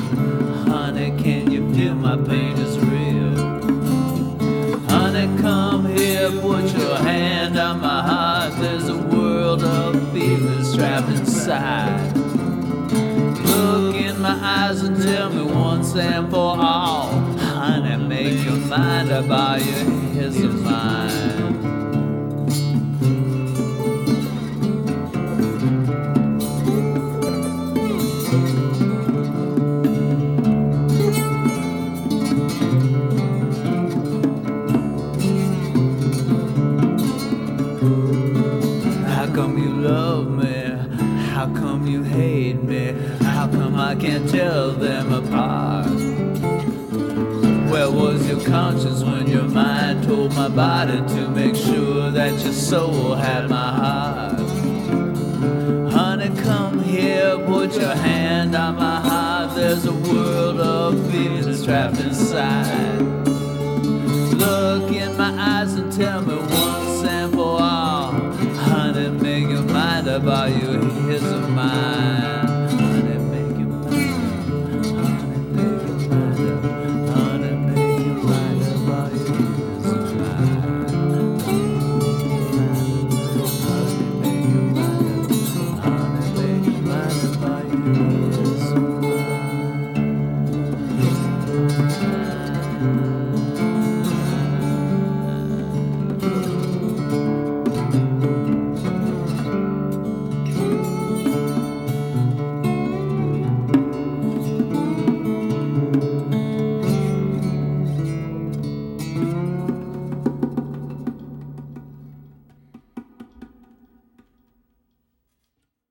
Honey, can you feel my pain is real? Honey, come here, put your hand on my heart. There's a world of feelings trapped inside. Look in my eyes and tell me once and for all. Honey, make your mind about your his of mine. How come you love me? How come you hate me? How come I can't tell them apart? Where was your conscience when your mind told my body to make sure that your soul had my heart? Honey, come here, put your hand on my heart. There's a world of feelings trapped inside. Look in my eyes and tell me once and for all. Honey, make your mind about you, his of mine. Honey, make your mind. Honey, make your mind up. Honey, make your mind about you, his of mine. Honey, make your mind up. Honey, make your mind about you, his of mine.